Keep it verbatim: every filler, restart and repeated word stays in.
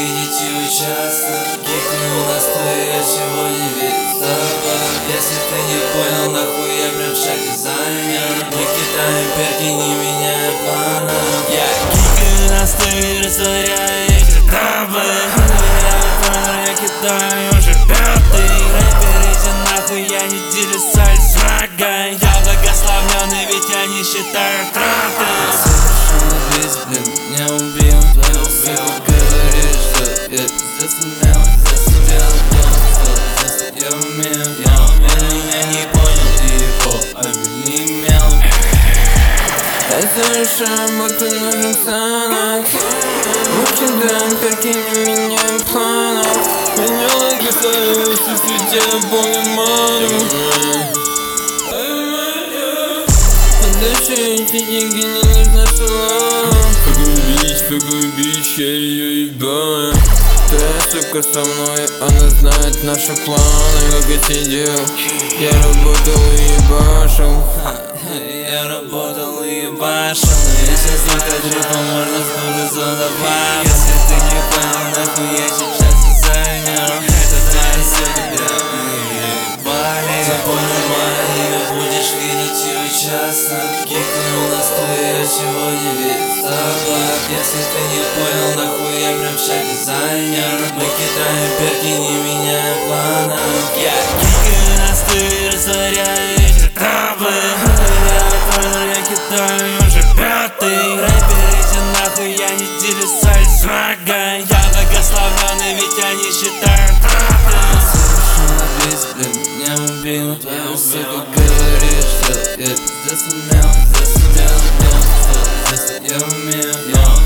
видеть его часто. Кикнул настоящего не видит запах. Если ты не понял, нахуй я прям в шаге занял. Не кидаем перки, не меняя планов. Я кикаю на стыре, растворяя эти табы. Я кидаю уже пятый. Рэпер, иди нахуй, я не делюсь с врагой. Я благословленный, ведь я не считаю траты. Совершенно весь, блин, меня убил. Твоего всего говорит, что я пиздец умел. Здесь умел, здесь я умел. Я умел, я не понял, ты его обвинил. Я совершенно будто нужен станок. Мы кидаем перки, не меняем планов. Меня благословилось, и в свете наполнен ману. Подальше эти деньги не нужно шалом. Погубить, погубить, я ее ебаю. Твоя сука со мной, она знает наши планы. Как я сидел, я работал и ебашил. Я работал и ебашил. Но если слушать ритм, можно снова задавать. Если ты не понял, нахуй я сейчас не занял. Это твоя сука, бля, мы ебали. Запомни мое имя, будешь видеть его часто. Кикнул настоящего не видит запах. Если ты не понял, нахуй я прям в шаге занял. Мы кидаем перки, не меняя планов. Я кикаю на стыре, растворяя эти табы. Я кидаю уже пятый. Рэпер, иди нахуй, я не делюсь с врагой. Я благословленный, ведь я не считаю траты. Совершенно весь, блин, меня убил. Твоя сука говорит, что я пиздец умел. Здесь умел, здесь я умел.